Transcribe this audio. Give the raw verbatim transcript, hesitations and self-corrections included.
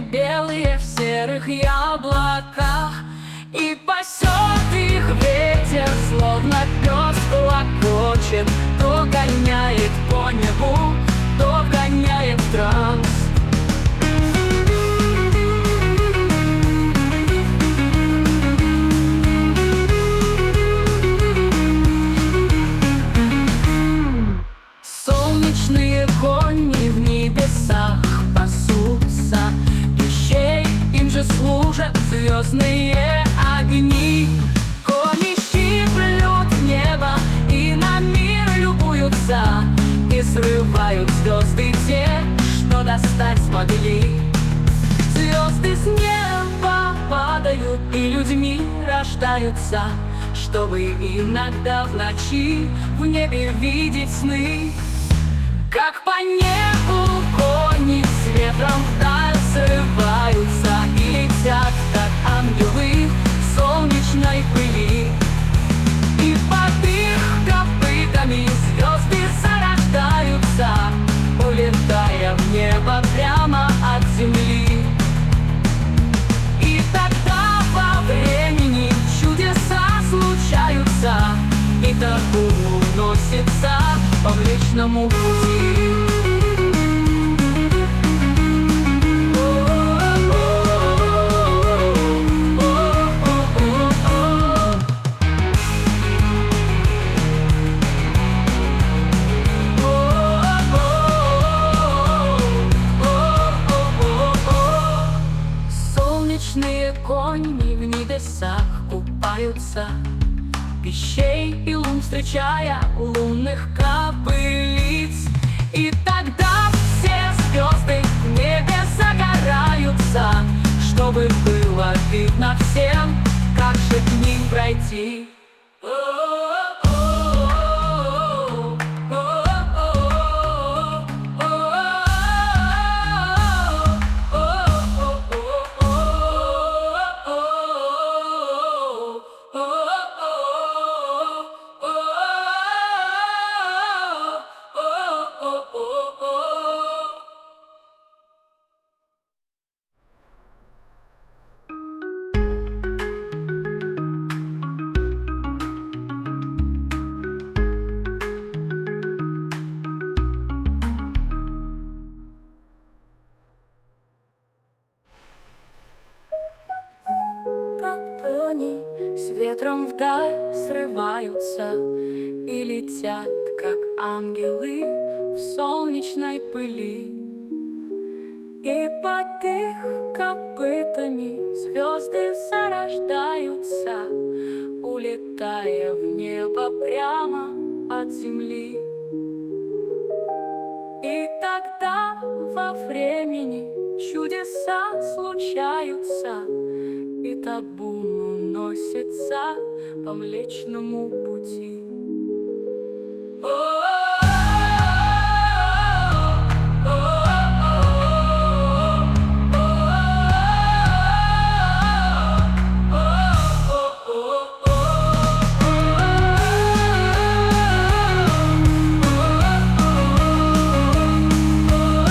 белые в серых яблоках, и пасет их ветер, словно пес клокочет, то гоняет по небу, то вгоняет в транс. Солнечные кони в небесах пасутся, пищей им же служат звездные огни. Кони щиплют небо и на мир любуются, и срывают звезды те, что достать смогли. Звезды с неба падают и людьми рождаются, чтобы иногда в ночи в небе видеть сны. Как по небу кони с ветром вдаль срываются и летят, как ангелы в солнечной пыли. И под их копытами звезды зарождаются, улетая в небо прямо от земли. И тогда во времени чудеса случаются, и табун уносится по Млечному пути. Солнечные кони в небесах купаются, пищей и лун встречая лунных копылиц. И тогда все звезды в небе загораются, чтобы было видно всем, как же к ним пройти. Кони с ветром вдаль срываются и летят, как ангелы в солнечной пыли. И под их копытами звезды зарождаются, улетая в небо прямо от земли. И тогда во времени чудеса случаются, и табун уносится по Млечному пути. О!